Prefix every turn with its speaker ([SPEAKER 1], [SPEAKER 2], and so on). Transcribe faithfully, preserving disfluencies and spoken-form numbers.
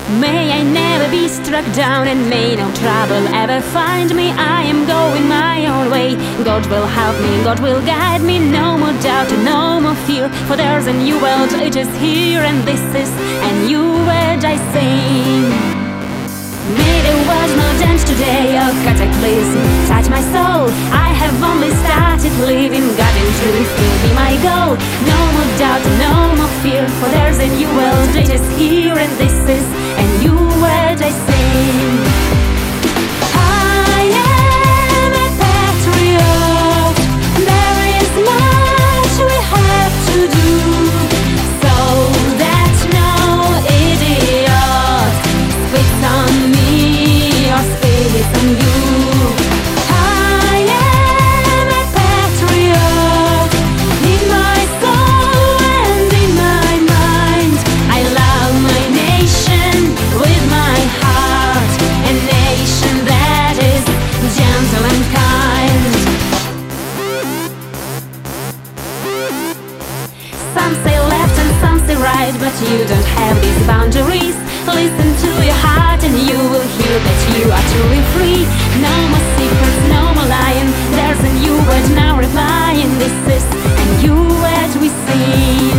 [SPEAKER 1] May I never be struck down, and may no trouble ever find me. I am going my own way. God will help me, God will guide me. No more doubt, no more fear, for there's a new world, it is here, and this is a new word I sing. May there was no dance today, a cataclysm touch my soul. I have only started living, God in truth will be my goal. No more doubt, no more fear, for there's a new world, it is here, and this is a new word I sing. I am a patriot, there is much we have to do, so that no idiot spits on me or spits on you. I am a patriot, in my soul and in my mind. I love my nation with my heart, a nation that is gentle and kind. Some say left and some say right, but you don't have these boundaries. Listen to your heart and you will hear that you are truly free. No more secrets, no more lying. There's a new word now replying. This is a new word we sing.